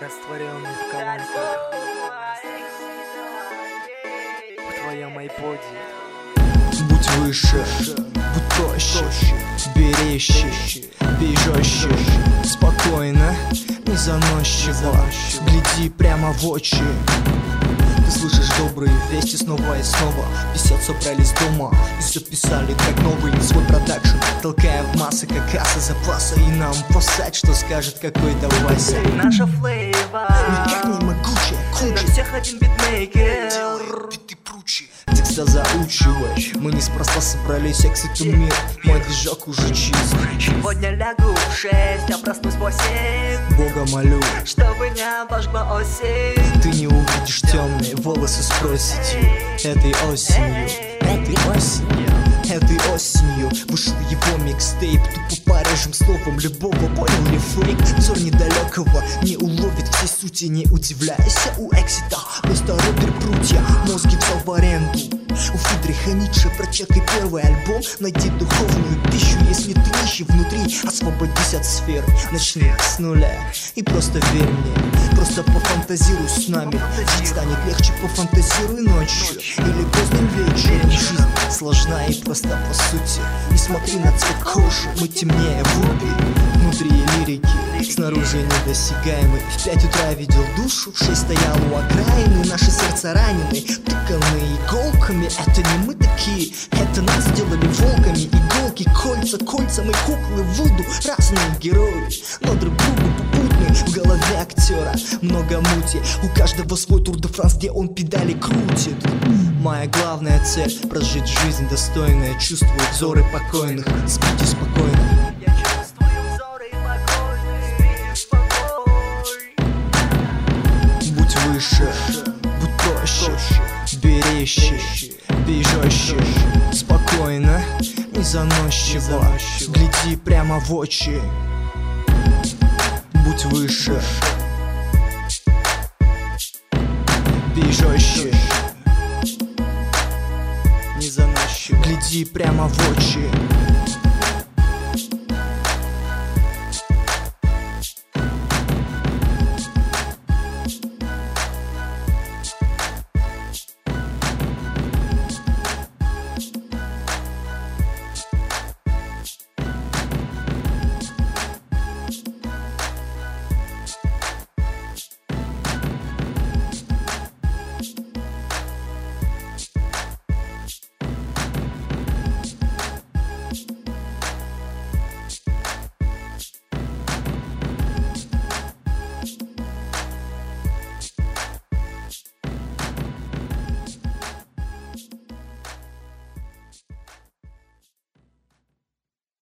растворенный в колонках, в твоем айподе. Будь выше, будь проще, берещи, бей жестче, спокойно, не заносчиво, гляди прямо в очи. Ты слышишь добрые вести снова и снова. 50 собрались дома и записали трек новый, свой продакшн, толкая в массы как касса запаса. И нам посать, что скажет какой-то Вася. Наша флейва Никак не могучая, круче, на всех один битмейкер. ты пручи. Текста заучивай, мы неспроста собрались, эксит мир, мой движок уже чист. Сегодня лягу в 6, а проснусь в 8, Бога молю, чтобы не обожгла осень. ты не увидишь темные волосы с проседью. Этой осенью вышел его микстейп. Тупо порежем словом любого, понял ли фейк? Взор недалекого не уловит всей сути. Не удивляйся, у Эксита просто робер прутья. Мозги взял в аренду у Фридриха Ницше. Прочекай первый альбом, найди духовную пищу. Если ты нищий внутри, освободись от сфер. Начни с нуля и просто верь мне. Просто пофантазируй с нами. Жить станет легче, пофантазируй ночью или поздним вечером. Жизнь сложна и проста по сути. Не смотри на цвет кожи, мы темнее в рубе. Внутри лирики, снаружи недосягаемый. В 5 утра видел душу, в 6 стоял у окраины. Наши сердца ранены, тыканы иголками. Это не мы такие, это нас сделали волками. Иголки, кольца, кольца, мы куклы вуду. Разные герои, но друг другу попутные. В голове актера много мути. У каждого свой тур де Франс, где он педали крутит. Моя главная цель — прожить жизнь достойная. Чувствую взоры покойных, спите спокойно. Я чувствую взоры покойные, спокой. Будь выше, будь проще, берещи, бей жестче, спокойно, не заносчиво, гляди прямо в очи. Будь выше, бей жестче, не заносчиво, гляди прямо в очи.